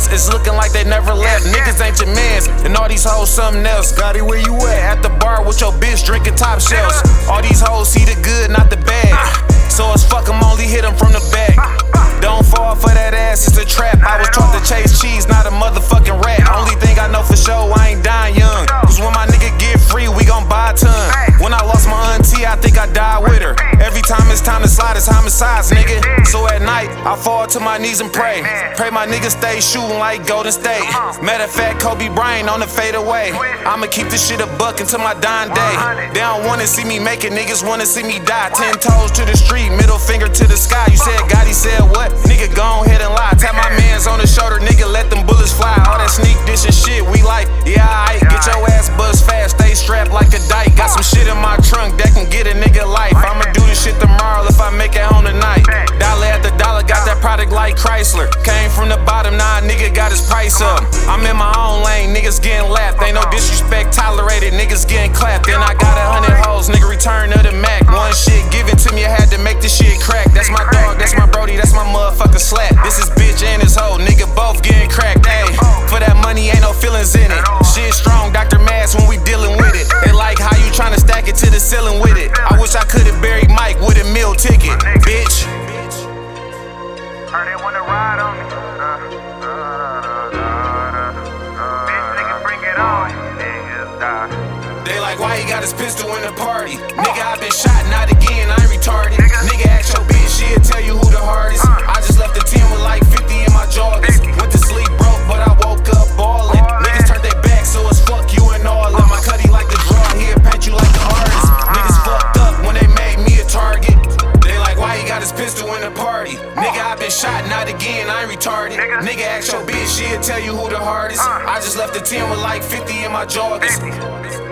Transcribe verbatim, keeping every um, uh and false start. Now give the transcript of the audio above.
else. It's looking like they never left. Niggas ain't your mans, and all these hoes something else. Gotti, where you at? At the bar with your bitch drinking top shelves. All these hoes see the good, not the bad. So it's fuck 'em, only hit 'em from the back. Don't fall for that ass, it's a trap. I was taught to chase cheese, not a motherfucking rat. Only thing I know for sure, I ain't dying young. Cause when my nigga get free, we gon' buy a ton. When I lost my auntie, I think I died with her. Every time it's time to slide, it's homicides, nigga. So at night, I fall to my knees and pray. Pray my niggas stay shooting like Golden State. Matter of fact, Kobe Bryant on the fade away. I'ma keep this shit a buck until my dying day. They don't wanna see me make it, niggas wanna see me die. Ten toes to the street, middle finger to the sky. You said Gotti said what? Nigga, go ahead and lie. Tap my mans on the shoulder, nigga, let them bullets fly. All that sneak dish and shit, we like, yeah, aight. Get your ass buzzed fast, stay strapped like a dyke. Got some shit in my trunk that can get a nigga life. I'ma do this shit tomorrow if I make it home tonight. Dollar at the dollar, got that product like Chrysler. Came from the bottom, now a nigga got his price up. I'm in my own lane, niggas getting laughed. Ain't no disrespect tolerated, niggas getting clapped. Then I got a hundred hoes, nigga, return of the Mac. One shit given to me, I had to make this shit crack. That's my dog, that's my brody, that's my motherfucker slap. This is bitch and his hoe, nigga, both getting cracked. Ayy, for that money, ain't no feelings in it. Shit strong, Doctor Mass when we dealing with it. They like how you tryna stack it to the ceiling with it. I wish I could've buried Mike with a meal ticket, bitch. Heard they wanna ride on me. Uh, uh, uh, uh, bitch, nigga, bring it on. Niggas die. They like, why he got his pistol in the party? Nigga, I been shot, not again, I ain't retarded. Nigga, ask your bitch, she'll tell you who the hardest. I just left the team with like fifty in my joggers. Went to sleep broke, but I woke up ballin'. Niggas turned their back, so it's fuck you and all of my cutty like the draw, he'll paint you like the artist. Niggas fucked up when they made me a target. They like, why he got his pistol in the party? Nigga, I been shot, not again, I ain't retarded. Nigga, ask your bitch, she'll tell you who the hardest. I just left the team with like fifty in my joggers.